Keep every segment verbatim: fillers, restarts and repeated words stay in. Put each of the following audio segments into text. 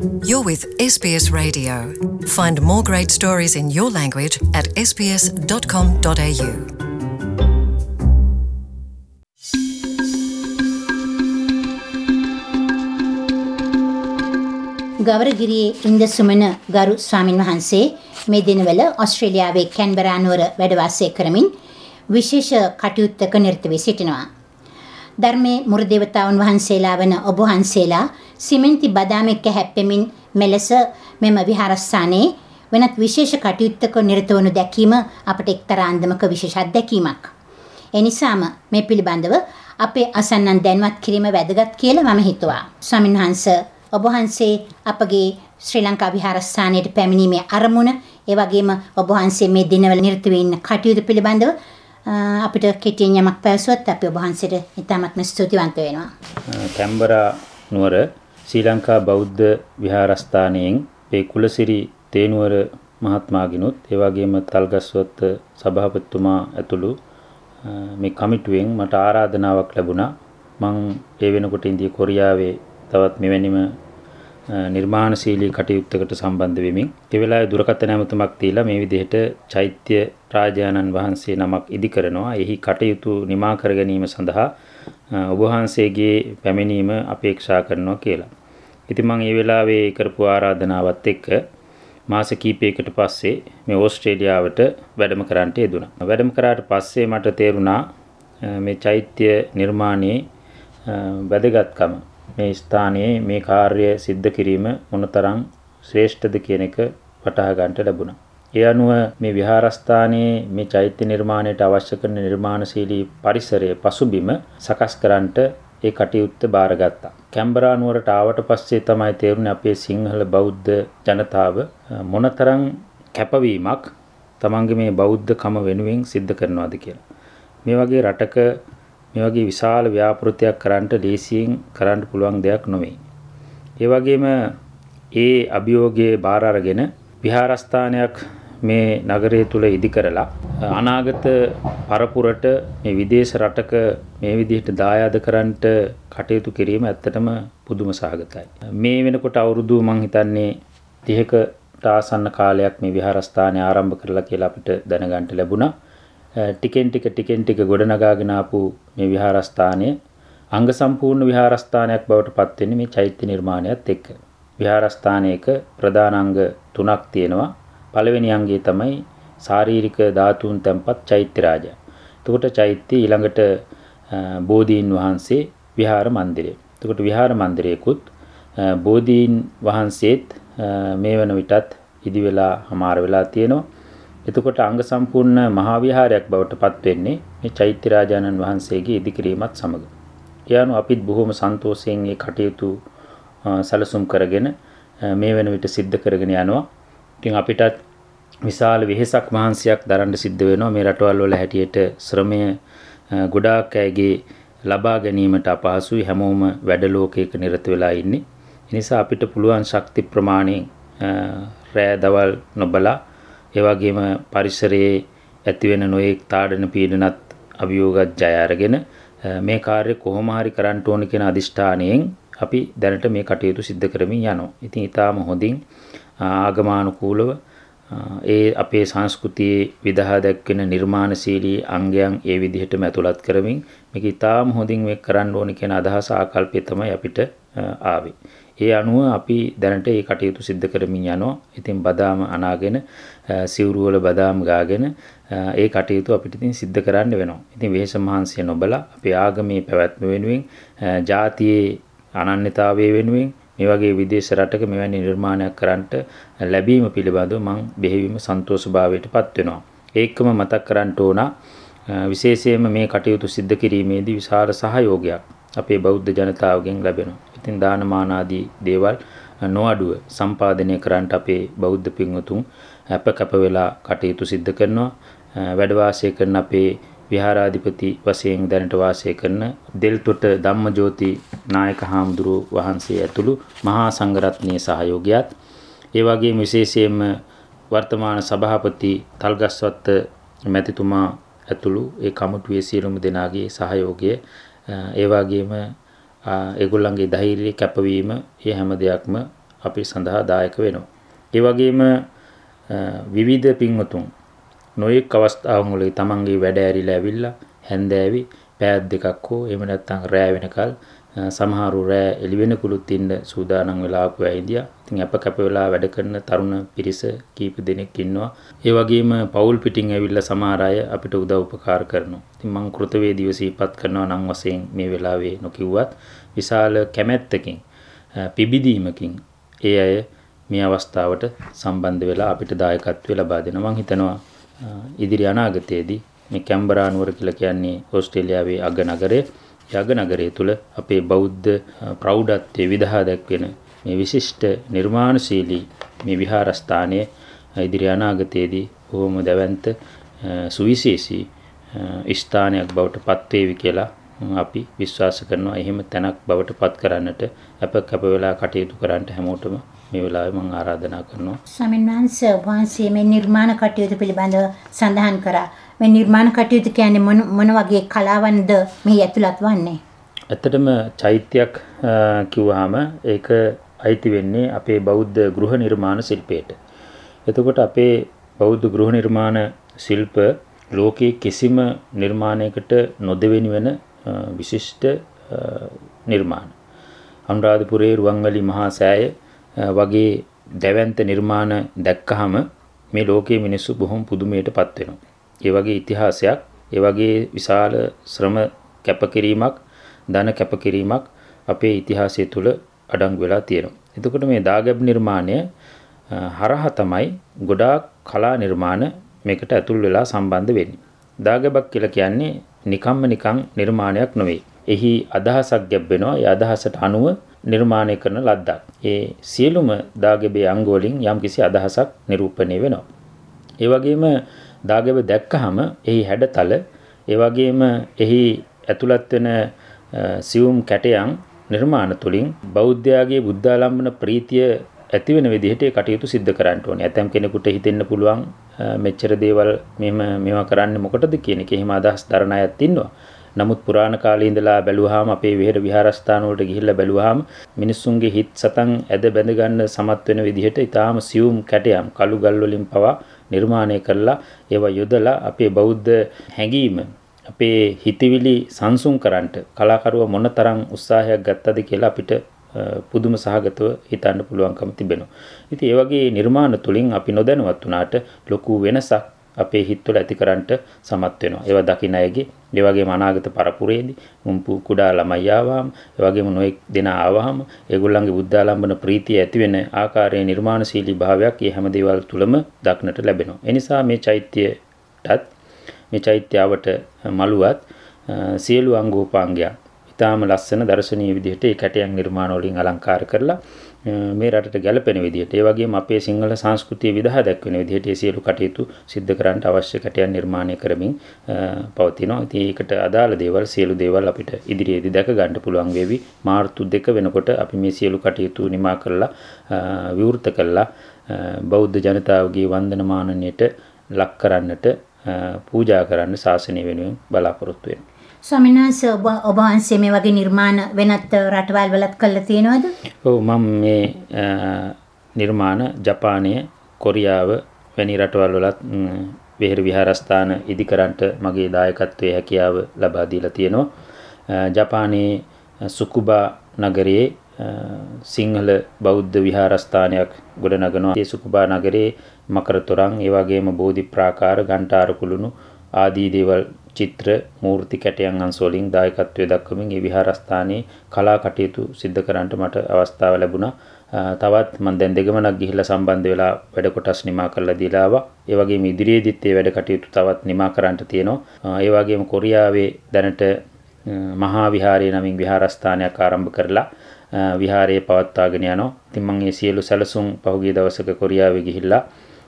You're with S B S Radio. Find more great stories in your language at s b s dot com dot a u. ගවරගිරියේ ඉන්දසුමන ගරු ස්වාමින් වහන්සේ මේ දිනවල ඕස්ට්‍රේලියාවේ Canberra නුවර වැඩ වාසය කරමින් විශේෂ කටයුත්තක නිරත වී සිටිනවා. ධර්මයේ මුරු දේවතාවුන් වහන්සේලා වන ඔබ වහන්සේලා සිමෙන්ති බදාමෙක්ක හැප්පෙමින් මෙලෙස මෙම විහාරස්ථානයේ වෙනත් විශේෂ කටයුත්තක නිරත වනු දැකීම අපට එක්තරා අන්දමක විශේෂ අත්දැකීමක්. ඒ නිසාම මේ පිළිබඳව අපේ අසන්නන් දැන්වත් කිරීම වැදගත් කියලා මම හිතුවා. ස්වාමින් වහන්සේ ඔබ වහන්සේ අපගේ ශ්‍රී ලංකා විහාරස්ථානයට පැමිණීමේ අරමුණ, ඒ වගේම ඔබ වහන්සේ මේ දිනවල නිරත වී ඉන්න කටයුතු පිළිබඳව අපිට කෙටියෙන් යමක් පැවසුවොත් අපි ඔබ වහන්සේට ඉතාමත්ම ස්තුතිවන්ත වෙනවා. කැන්බරා නුවර ශ්‍රී ලංකා බෞද්ධ විහාරස්ථානයෙන් මේ කුලසිරි තේනුවර මහත්මයාගිනුත් ඒ වගේම තල්ගස්වත්ත සභාපතිතුමා ඇතුළු මේ කමිටුවෙන් මට ආරාධනාවක් ලැබුණා. මම ඒ වෙනකොට ඉන්දිය කොරියාවේ තවත් මෙවැනිම නිර්මාණශීලී කටයුත්තකට සම්බන්ධ වෙමින් ඒ වෙලාවේ දුරකථන ඇමතුමක් දීලා මේ විදිහට චෛත්‍ය රාජානන් වහන්සේ නමක් ඉදි කරනවා. එහි කටයුතු නිමා කර ගැනීම සඳහා ඔබ වහන්සේගේ පැමිණීම අපේක්ෂා කරනවා කියලා. ඉතින් මම ඒ වෙලාවේ කරපු ආරාධනාවත් එක්ක මාස කිහිපයකට පස්සේ මේ ඕස්ට්‍රේලියාවට වැඩම කරන්නට යෙදුණා. වැඩම කරාට පස්සේ මට තේරුණා මේ චෛත්‍ය නිර්මාණයේ වැදගත්කම. මේ ස්ථානයේ මේ කාර්ය සිද්ධ කිරීම මොනතරම් ශ්‍රේෂ්ඨද කියන එක වටහා ගන්නට ලැබුණා. ඒ අනුව මේ විහාරස්ථානයේ මේ චෛත්‍ය නිර්මාණයට අවශ්‍ය කරන නිර්මාණශීලී පරිසරයේ පසුබිම සකස් කරන්නට ඒ කටයුත්ත බාරගත්තා. කැන්බරා නුවරට ආවට පස්සේ තමයි තේරුනේ අපේ සිංහල බෞද්ධ ජනතාව මොනතරම් කැපවීමක් තමන්ගේ මේ බෞද්ධකම වෙනුවෙන් සිද්ධ කරනවාද කියලා. මේ වගේ රටක මේ වගේ විශාල ව්‍යාපෘතියක් කරන්නට ලේසියෙන් කරන්න පුළුවන් දෙයක් නෙවෙයි. ඒ වගේම ඒ අභියෝගයේ බාර අරගෙන විහාරස්ථානයක් මේ නගරය තුල ඉදි කරලා අනාගත පරපුරට මේ විදේශ රටක මේ විදිහට දායාද කරන්නට කටයුතු කිරීම ඇත්තටම පුදුම සහගතයි. මේ වෙනකොට අවුරුදු මං හිතන්නේ තිහකට ආසන්න කාලයක් මේ විහාරස්ථානය ආරම්භ කරලා කියලා අපිට දැනගන්න ලැබුණා. ටිකෙන් ටික ටිකෙන් ටික ගොඩනගාගෙන ආපු මේ විහාරස්ථානය අංග සම්පූර්ණ විහාරස්ථානයක් බවට පත් වෙන්නේ මේ චෛත්‍ය නිර්මාණයත් එක්ක. විහාරස්ථානයක ප්‍රධාන අංග තුනක් තියෙනවා. පළවෙනි අංගය තමයි ශාරීරික ධාතුන් තැන්පත් චෛත්‍ය රාජා. එතකොට චෛත්‍ය ඊළඟට බෝධීන් වහන්සේ විහාර මන්දිරය. එතකොට විහාර මන්දිරයකුත් බෝධීන් වහන්සේත් මේ වන විටත් ඉදි වෙලා හමාර වෙලා තියෙනවා. එතකොට අංග සම්පූර්ණ මහා විහාරයක් බවට පත් වෙන්නේ මේ චෛත්‍ය රාජානන් වහන්සේගේ ඉදිකිරීමත් සමග. ඒ අනුව අපිත් බොහොම සන්තෝෂයෙන් මේ කටයුතු සැලසුම් කරගෙන මේ වෙන විට සිද්ධ කරගෙන යනවා. ඉතින් අපිටත් විශාල වෙහෙසක් මහන්සියක් දරන්න සිද්ධ වෙනවා මේ රටවල් වල හැටියට ශ්‍රමය ගොඩාක් අයගේ ලබා ගැනීමට අපහසුයි. හැමෝම වැඩ ලෝකයක නිරත වෙලා ඉන්නේ. ඒ නිසා අපිට පුළුවන් ශක්ති ප්‍රමාණයෙන් රෑ දවල් නොබලා ඒ වගේම පරිසරයේ ඇති වෙන නොයෙක් තාඩන පීඩනත් අභියෝගත් ජය අරගෙන මේ කාර්ය කොහොම හරි කරන්න ඕන කියන අදිෂ්ඨානයෙන් අපි දැනට මේ කටයුතු සිද්ධ කරමින් යනවා. ඉතින් ඊටාම හොඳින් ආගමානුකූලව ඒ අපේ සංස්කෘතියේ විදහා දක්වන නිර්මාණශීලී අංගයන් ඒ විදිහටම ඇතුළත් කරමින් මේක ඊටාම හොඳින් මේක කරන්න ඕන කියන අදහස ආකල්පය තමයි අපිට ආවේ. ඒ අනුව අපි දැනට මේ කටයුතු සිද්ධ කරමින් යනවා. ඉතින් බදාම අනාගෙන සිවුරු වල බදාම් ගාගෙන ඒ කටයුතු අපිට ඉතින් සිද්ධ කරන්න වෙනවා. ඉතින් වෙහෙස මහන්සිය නොබලා අපේ ආගමේ පැවැත්ම වෙනුවෙන් ජාතියේ අනන්‍යතාවය වෙනුවෙන් මේ වගේ විදේශ රටක මෙවැනි නිර්මාණයක් කරන්නට ලැබීම පිළිබඳව මම බෙහෙවින්ම සන්තෝෂභාවයටපත් වෙනවා. ඒකම මතක් කරන්න ඕන විශේෂයෙන්ම මේ කටයුතු සිද්ධ කිරීමේදී විශාල සහයෝගයක් අපේ බෞද්ධ ජනතාවගෙන් ලැබෙනවා. ඉතින් දානමාන ආදී දේවල් නොඅඩුව සම්පාදනය කරන්නට අපේ බෞද්ධ පින්වතුන් අප කැප වෙලා කටයුතු සිද්ධ කරනවා. වැඩ වාසය කරන අපේ විහාරාධිපති වශයෙන් දැනට වාසය කරන දෙල්තොට ධම්මජෝති නායක හාමුදුරුව වහන්සේ ඇතුළු මහා සංඝරත්නයේ සහයෝගයත් ඒ වගේම විශේෂයෙන්ම වර්තමාන සභාපති තල්ගස්වත්ත මැතිතුමා ඇතුළු ඒ කමිටුවේ සියලුම දෙනාගේ සහයෝගය ඒ වගේම ඒගොල්ලන්ගේ ධෛර්යය කැපවීම මේ හැම දෙයක්ම අපි සඳහා දායක වෙනවා. ඒ වගේම විවිධ පින්වතුන් නොයෙක් අවස්ථාවන් වල තමන්ගේ වැඩ ඇරිලා ඇවිල්ලා හැන්දෑවි පැයක් දෙකක් හෝ එහෙම නැත්නම් රෑ වෙනකල් සමහරු රෑ එළි වෙනකුලුත් ඉන්න සූදානම් වෙලා ආපු අය ඉදියා. ඉතින් අප කැප වෙලා වැඩ කරන තරුණ පිරිස කීප දෙනෙක් ඉන්නවා. ඒ වගේම පෞල් පිටින් ඇවිල්ලා සමහර අය අපිට උදව් උපකාර කරනවා. ඉතින් මම කෘතවේදීව සිහිපත් කරනවා නම් වශයෙන් මේ වෙලාවේ නොකියුවත් විශාල කැමැත්තකින් පිබිදීමකින් ඒ අය මේ අවස්ථාවට සම්බන්ධ වෙලා අපිට දායකත්වය ලබා දෙනවා. මම හිතනවා ඉදිරි අනාගතයේදී මේ කැම්බරා නුවර කියලා කියන්නේ ඕස්ට්‍රේලියාවේ අග නගරය. යග නගරය තුල අපේ බෞද්ධ ප්‍රෞಢත්වයේ විදහා දැක්වෙන මේ විශිෂ්ට නිර්මාණශීලී මේ විහාරස්ථානයේ ඉදිරි අනාගතයේදී බොහොම දැවැන්ත සුවිශේෂී ස්ථානයක් බවට පත් වේවි කියලා අපි විශ්වාස කරනවා. එහෙම තැනක් බවට පත් කරන්නට අප කැප වෙලා කටයුතු කරන්නට හැමෝටම මේ වෙලාවේ මම ආරාධනා කරනවා. ස්වාමීන් වහන්සේ වහන්සේ මේ නිර්මාණ කටයුතු පිළිබඳව සඳහන් කරා. මේ නිර්මාණ කටයුතු කියන්නේ මොන මොන වගේ කලාවන්ද මේ ඇතුළත් වන්නේ? ඇත්තටම චෛත්‍යයක් කිව්වහම ඒක අයිති වෙන්නේ අපේ බෞද්ධ ගෘහ නිර්මාණ ශිල්පයට. එතකොට අපේ බෞද්ධ ගෘහ නිර්මාණ ශිල්ප ලෝකයේ කිසිම නිර්මාණයකට නොදෙවෙනි වෙන විශිෂ්ට නිර්මාණ. අනුරාධපුරයේ රුවන්වැලි මහා සෑය වගේ දැවැන්ත නිර්මාණ දැක්කහම මේ ලෝකයේ මිනිස්සු බොහොම පුදුමයටපත් වෙනවා. ඒ වගේ ඉතිහාසයක්, ඒ වගේ විශාල ශ්‍රම කැපකිරීමක්, ධන කැපකිරීමක් අපේ ඉතිහාසය තුල අඩංගු වෙලා තියෙනවා. එතකොට මේ දාගැබ් නිර්මාණය හරහා තමයි ගොඩාක් කලා නිර්මාණ මේකට ඇතුල් වෙලා සම්බන්ධ වෙන්නේ. දාගැබක් කියලා කියන්නේ නිකම්ම නිකං නිර්මාණයක් නෙවෙයි. එහි අදහසක් ගැබ්වෙනවා. ඒ අදහසට අනුව නිර්මාණය කරන ලද්දක්. ඒ සියලුම දාගැබේ අංග වලින් යම්කිසි අදහසක් නිරූපණය වෙනවා. ඒ වගේම දාගැබ දැක්කහම එහි හැඩතල, ඒ වගේම එහි ඇතුළත් වෙන සියුම් කැටයන් නිර්මාණ තුලින් බෞද්ධයාගේ බුද්ධාලම්බන ප්‍රීතිය ඇති වෙන විදිහට ඒ කටයුතු සිද්ධ කරන්න ඕනේ. ඇතම් කෙනෙකුට හිතෙන්න පුළුවන් මෙච්චර දේවල් මෙහෙම මේවා කරන්නේ මොකටද කියන එක. එහෙම අදහස් දරන අයත් ඉන්නවා. නමුත් පුරාණ කාලේ ඉඳලා බැලුවාම අපේ විහෙර විහාරස්ථාන වලට ගිහිල්ලා බැලුවාම මිනිස්සුන්ගේ හිත් සතන් ඇද බැඳ ගන්න සමත් වෙන විදිහට ඊටාම සියුම් කැටයම් කළු ගල් වලින් පවා නිර්මාණය කරලා ඒවා යොදලා අපේ බෞද්ධ හැඟීම අපේ හිතවිලි සංසුන් කරන්නට කලාකරුවා මොනතරම් උත්සාහයක් ගත්තද කියලා අපිට පුදුම සහගතව හිතන්න පුළුවන්කම තිබෙනවා. ඉතින් ඒ වගේ නිර්මාණ තුලින් අපි නොදැනුවත් වුණාට ලොකු වෙනසක් අපේ හිතවල ඇති කරන්නට සමත් වෙනවා. ඒවා දකින්න අයගේ, ඒ වගේම අනාගත පරපුරේදී මුම්පු කුඩා ළමයි ආවම, ඒ වගේම නොඑක් දෙනා ආවම ඒගොල්ලන්ගේ බුද්ධාලම්බන ප්‍රීතිය ඇති වෙන ආකාරයේ නිර්මාණශීලී භාවයක් මේ හැම දේවල් තුලම දක්නට ලැබෙනවා. ඒ නිසා මේ චෛත්‍යයටත් මේ චෛත්‍යාවට මළුවත් සියලු අංගෝපාංගයන් ඉතාම ලස්සන දර්ශනීය විදිහට ඒ කැටයන් නිර්මාණ වලින් අලංකාර කරලා මේ රටට ගැලපෙන විදිහට, ඒ වගේම අපේ සිංහල සංස්කෘතිය විදහා දැක්වෙන විදිහට ඒ සියලු කටයුතු සිද්ධ කරන්නට අවශ්‍ය කැටයන් නිර්මාණය කරමින් පවතිනවා. ඉතින් ඒකට අදාළ දේවල් සියලු දේවල් අපිට ඉදිරියේදී දැක ගන්න පුළුවන් වේවි. මාර්තු දෙක වෙනකොට අපි මේ සියලු කටයුතු නිමා කරලා විවෘත කළා බෞද්ධ ජනතාවගේ වන්දනමානණයට ලක් කරන්නට, පූජා කරන්න ශාසනය වෙනුවෙන් බලාපොරොත්තු වෙනවා. ස්වාමීන් වහන්සේ ඔබ වහන්සේ මේ වගේ නිර්මාණ වෙනත් රටවල් වලත් කළා තියෙනවද? ඔව්, මම මේ නිර්මාණ ජපානය, කොරියාව වැනි රටවල් වලත් විහෙර විහාරස්ථාන ඉදිකරන්නට මගේ දායකත්වයේ හැකියාව ලබා දීලා තියෙනවා. ජපානයේ සුකුබා නගරයේ සිංහල බෞද්ධ විහාරස්ථානයක් ගොඩනගනවා. ඒ සුකුබා නගරයේ මකර තොරන්, ඒ වගේම බෝධි ප්‍රාකාර, ඝණ්ඨාර කුළුණු ආදී දේවල් චිත්‍ර මූර්ති කැටයන් අංශ වලින් දායකත්වයේ දක්වමින් මේ විහාරස්ථානයේ කලා කටයුතු සිද්ධ කරන්නට මට අවස්ථාව ලැබුණා. තවත් මම දැන් දෙගමනක් ගිහිල්ලා සම්බන්ධ වෙලා වැඩ කොටස් නිමා කරලා දීලා ආවා. ඒ වගේම ඉදිරියේදීත් මේ වැඩ කටයුතු තවත් නිමා කරන්නට තියෙනවා. ඒ වගේම කොරියාවේ දැනට මහා විහාරයේ නමින් විහාරස්ථානයක් ආරම්භ කරලා විහාරයේ පවත්වාගෙන යනවා. ඉතින් මම මේ සියලු සැලසුම් පහුගිය දවසක කොරියාවේ ගිහිල්ලා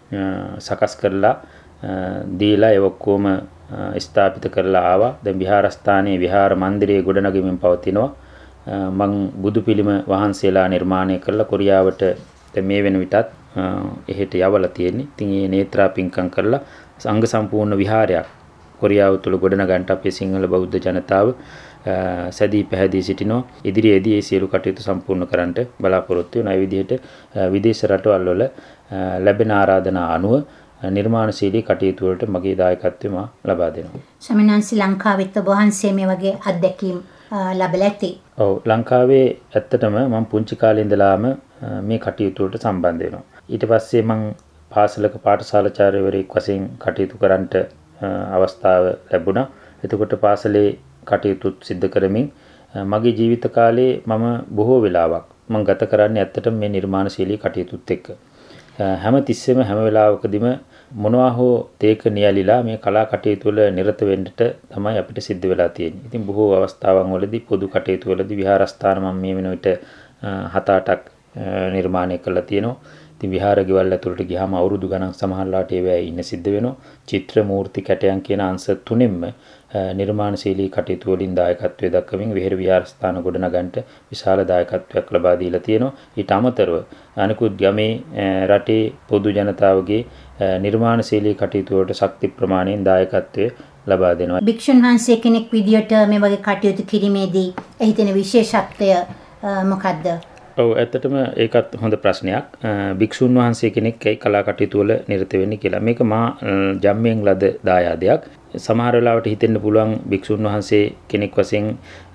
සකස් කරලා දීලා ඒ ඔක්කොම ස්ථාපිත කරලා ආවා. දැන් විහාරස්ථානයේ විහාර මන්දිරයේ ගොඩනගමින් පවතිනවා. මම බුදු පිළිම වහන්සේලා නිර්මාණය කරලා කොරියාවට දැන් මේ වෙන විටත් එහෙට යවලා තියෙන්නේ. ඉතින් මේ නේත්‍රා පින්කම් කරලා සංඝ සම්පූර්ණ විහාරයක් කොරියාව තුළ ගොඩනගන්නට අපේ සිංහල බෞද්ධ ජනතාව සැදී පැහැදී සිටිනවා. ඉදිරියේදී මේ සියලු කටයුතු සම්පූර්ණ කරන්නට බලාපොරොත්තු වෙනවා. ඒ විදිහට විදේශ රටවල් වල ලැබෙන ආරාධනා අනුව නිර්මාණශීලී කටයුතු වලට මගේ දායකත්වය මා ලබා දෙනවා. සමිනාන්සි ලංකාවෙත් ඔබ වහන්සේ මේ වගේ අත්දැකීම් ලැබලා ඇති. ඔව් ලංකාවේ ඇත්තටම මම පුංචි කාලේ ඉඳලාම මේ කටයුතු වලට සම්බන්ධ වෙනවා. ඊට පස්සේ මම පාසලක පාඨශාලාචාර්යවරයෙක් වශයෙන් කටයුතු කරන්නට අවස්ථාව ලැබුණා. එතකොට පාසලේ කටයුතු සිද්ධ කරමින් මගේ ජීවිත කාලේ මම බොහෝ වෙලාවක් මම ගත කරන්නේ ඇත්තටම මේ නිර්මාණශීලී කටයුතුත් එක්ක. හැම තිස්සෙම හැම වෙලාවකදීම මොනවා හෝ තේක නියලිලා මේ කලා කටයුතු වල නිරත වෙන්නට තමයි අපිට සිද්ධ වෙලා තියෙන්නේ. ඉතින් බොහෝ අවස්ථාවන් වලදී පොදු කටයුතු වලදී විහාරස්ථාන මම මේ වෙන විට හත අටක් නිර්මාණය කළා තියෙනවා. ඉතින් විහාර ගෙවල් ඇතුළට ගියාම අවුරුදු ගණන් සමහරලාට ඒවැය ඉන්න සිද්ධ වෙනවා. චිත්‍ර මූර්ති කැටයන් කියන අංශ තුනෙන්ම නිර්මාණශීලී කටයුතු වලින් දායකත්වයේ දක්වමින් විහෙර විහාරස්ථාන ගොඩනගන්නට විශාල දායකත්වයක් ලබා දීලා තියෙනවා. ඊට අමතරව අනිකුත් ගමේ රටේ පොදු ජනතාවගේ නිර්මාණශීලී කටයුතු වලට ශක්ති ප්‍රමාණයෙන් දායකත්වය ලබා දෙනවා. භික්ෂුන් වහන්සේ කෙනෙක් විදියට මේ වගේ කටයුතු කිරීමේදී එහි තියෙන විශේෂත්වය මොකද්ද? ඔව් ඇත්තටම ඒකත් හොඳ ප්‍රශ්නයක්. භික්ෂුන් වහන්සේ කෙනෙක් ඒ කලා කටයුතු වල නිරත වෙන්නේ කියලා. මේක මා ජම්මෙන් ලද දායාදයක්. සමහර වෙලාවට හිතෙන්න පුළුවන් භික්ෂුන් වහන්සේ කෙනෙක් වශයෙන්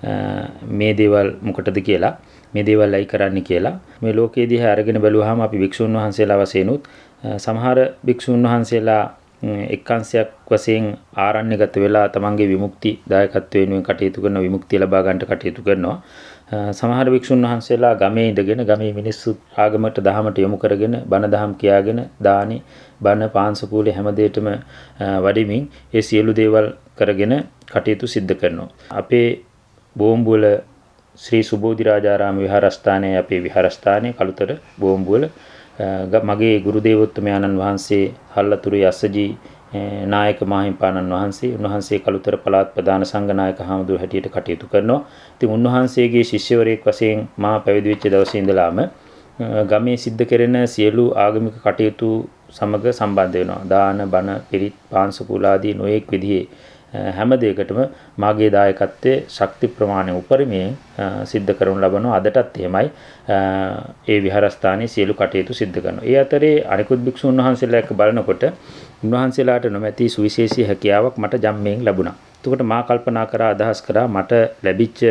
මේ දේවල් මොකටද කියලා. මේ දේවල් අයි කරන්නේ කියලා. මේ ලෝකයේ දිහා අරගෙන බැලුවාම අපි භික්ෂුන් වහන්සේලා වශයෙන්ුත් සමහර භික්ෂුන් වහන්සේලා එක්කංශයක් වශයෙන් ආරණ්‍යගත වෙලා තමන්ගේ විමුක්ති දායකත්වයෙන් වෙනුවෙන් කටයුතු කරන විමුක්තිය ලබා ගන්නට කටයුතු කරනවා. සමහර භික්ෂුන් වහන්සේලා ගමේ ඉඳගෙන ගමේ මිනිස්සු ආගමට දහමට යොමු කරගෙන බණ දහම් කියාගෙන දානි බණ පාංශකූලේ හැම දෙයකම වඩිමින් ඒ සියලු දේවල් කරගෙන කටයුතු සිද්ධ කරනවා. අපේ බෝම්බුවල ශ්‍රී සුබෝධි රාජාරාම විහාරස්ථානයේ අපේ විහාරස්ථානයේ කළුතර බෝම්බුවල මගේ ගුරු දේවෝත්තමයන්න් වහන්සේ හල්ලතුරු යස්සජී නායක මාහිම්පාණන් වහන්සේ උන්වහන්සේ කළුතර පළාත් ප්‍රධාන සංඝනායක හාමුදුරුවෝ හැටියට කටයුතු කරනවා. ඉතින් උන්වහන්සේගේ ශිෂ්‍යවරයෙක් වශයෙන් මා පැවිදි වෙච්ච දවසේ ඉඳලාම ගමේ සිද්ධ කෙරෙන සියලු ආගමික කටයුතු සමග සම්බන්ධ වෙනවා. දාන බණ පිරිත් පාංශකූල ආදී නොයෙක් විදිහේ හැම දෙයකටම මාගේ දායකත්වයේ ශක්ති ප්‍රමාණය උපරිමයෙන් සිද්ධ කරනු ලබනවා. අදටත් එහෙමයි ඒ විහාරස්ථානයේ සියලු කටයුතු සිද්ධ කරනවා. ඒ අතරේ අනිකුත් භික්ෂුන් වහන්සේලා එක්ක බලනකොට උන්වහන්සේලාට නොමැති සුවිශේෂී හැකියාවක් මට ජම්මෙන් ලැබුණා. එතකොට මා කල්පනා කරා අදහස් කරා මට ලැබිච්ච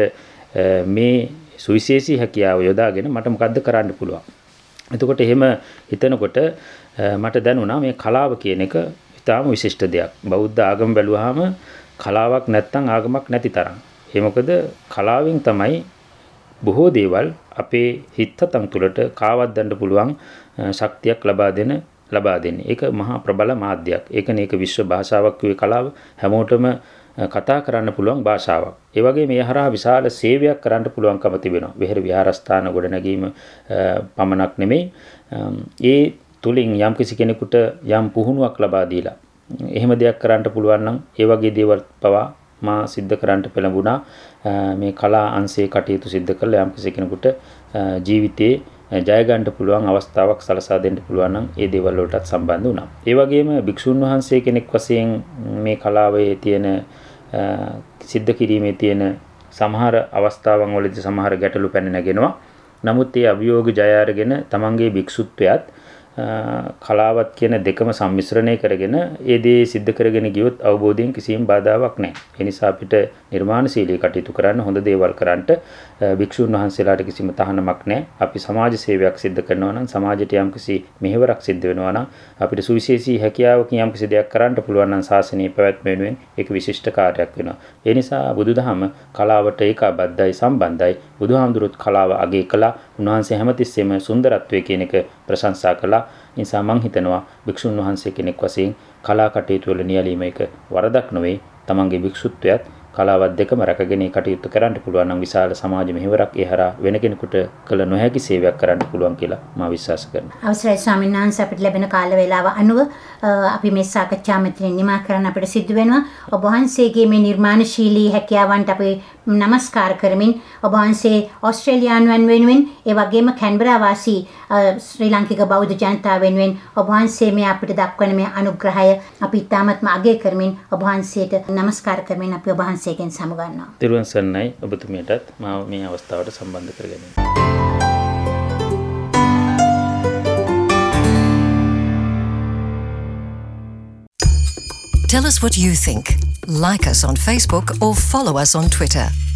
මේ සුවිශේෂී හැකියාව යොදාගෙන මට මොකද්ද කරන්න පුළුවන්. එතකොට එහෙම හිතනකොට මට දැනුණා මේ කලාව කියන එක ඉතාම විශිෂ්ට දෙයක්. බෞද්ධ ආගම බැලුවාම කලාවක් නැත්තම් ආගමක් නැති තරම්. ඒ මොකද කලාවෙන් තමයි බොහෝ දේවල් අපේ හිතතන් තුළට කාවද්දන්න පුළුවන් ශක්තියක් ලබා දෙන ලබා දෙන්නේ. ඒක මහා ප්‍රබල මාධ්‍යයක්. ඒකනේ ඒක විශ්ව භාෂාවක් වේ කලාව. හැමෝටම කතා කරන්න පුළුවන් භාෂාවක්. ඒ වගේ මේ හරහා විශාල සේවයක් කරන්න පුළුවන්කම තිබෙනවා. විහෙර විහාරස්ථාන ගොඩනැගීම පමණක් නෙමෙයි. ඒ තුලින් යම් කිසි කෙනෙකුට යම් පුහුණුවක් ලබා දීලා එහෙම දෙයක් කරන්න පුළුවන් නම් ඒ වගේ දේවල් පවා මා සිද්ධ කරන්න පෙළඹුණා. මේ කලා අංශයේ කටයුතු සිද්ධ කළා යම් කිසි කෙනෙකුට ජීවිතේ ජය ගන්න පුළුවන් අවස්ථාවක් සලසා දෙන්න පුළුවන් නම් ඒ දේවල් වලටත් සම්බන්ධ වුණා. ඒ වගේම භික්ෂුන් වහන්සේ කෙනෙක් වශයෙන් මේ කලාවේ තියෙන සිද්ධ කිරීමේ තියෙන සමහර අවස්ථාවන් වලදී සමහර ගැටලු පැන නැගෙනවා. නමුත් ඒ අභියෝග ජය අරගෙන තමන්ගේ භික්ෂුත්වයත් කලාවත් කියන දෙකම සම්මිශ්‍රණය කරගෙන ඒ දේ සිද්ධ කරගෙන ගියොත් අවබෝධයෙන් කිසිම බාධාවක් නැහැ. ඒ නිසා අපිට නිර්මාණශීලී කටයුතු කරන්න හොඳ දේවල් කරන්නට භික්ෂුන් වහන්සේලාට කිසිම තහනමක් නැහැ. අපි සමාජ සේවයක් සිද්ධ කරනවා නම් සමාජයට යම්කිසි මෙහෙවරක් සිද්ධ වෙනවා නම් අපිට සුවිශේෂී හැකියාවකින් යම්කිසි දෙයක් කරන්න පුළුවන් නම් ශාසනීය පැවැත්ම වෙනුවෙන් ඒක විශිෂ්ට කාර්යයක් වෙනවා. ඒ නිසා බුදුදහම කලාවට ඒකාබද්ධයි සම්බන්ධයි. බුදුහාමුදුරුවෝ කලාව අගය කළා. උන්වහන්සේ හැමතිස්සෙම සුන්දරත්වයේ කියන එක ප්‍රශංසා කළා. නිසා මං හිතනවා භික්ෂුන් වහන්සේ කෙනෙක් වශයෙන් කලා කටයුතු වල නියැලීම එක වරදක් නෙවෙයි. තමන්ගේ භික්ෂුත්වයත් කලාවත් දෙකම රැකගෙන කටයුතු කරන්න පුළුවන් නම් විශාල සමාජ මෙහෙවරක් ඒ හරහා වෙන කෙනෙකුට කළ නොහැකි සේවයක් කරන්න පුළුවන් කියලා මම විශ්වාස කරනවා. අවසරයි ස්වාමීන් වහන්සේ අපිට ලැබෙන කාල වේලාව අනුව අපි මේ සාකච්ඡා මෙතනින් නිමා කරන්න අපිට සිදු වෙනවා. ඔබ වහන්සේගේ මේ නිර්මාණශීලී හැකියාවන්ට අපි නමස්කාර කරමින් ඔබ වහන්සේ ඕස්ට්‍රේලියානුවන් වෙනුවෙන් ඒ වගේම කැන්බරා වාසී ශ්‍රී ලාංකික බෞද්ධ ජනතාව වෙනුවෙන් ඔබ වහන්සේ මේ අපිට දක්වන මේ අනුග්‍රහය අපි තාමත්ම අගය කරමින් ඔබ වහන්සේට নমස්කාර කරමින් අපි ඔබ වහන්සේගෙන් සමුගන්නවා. තිරුවන් සරණයි ඔබතුමියටත් මාව මේ අවස්ථාවට සම්බන්ධ කරගන්න. Tell us what you think. Like us on Facebook or follow us on Twitter.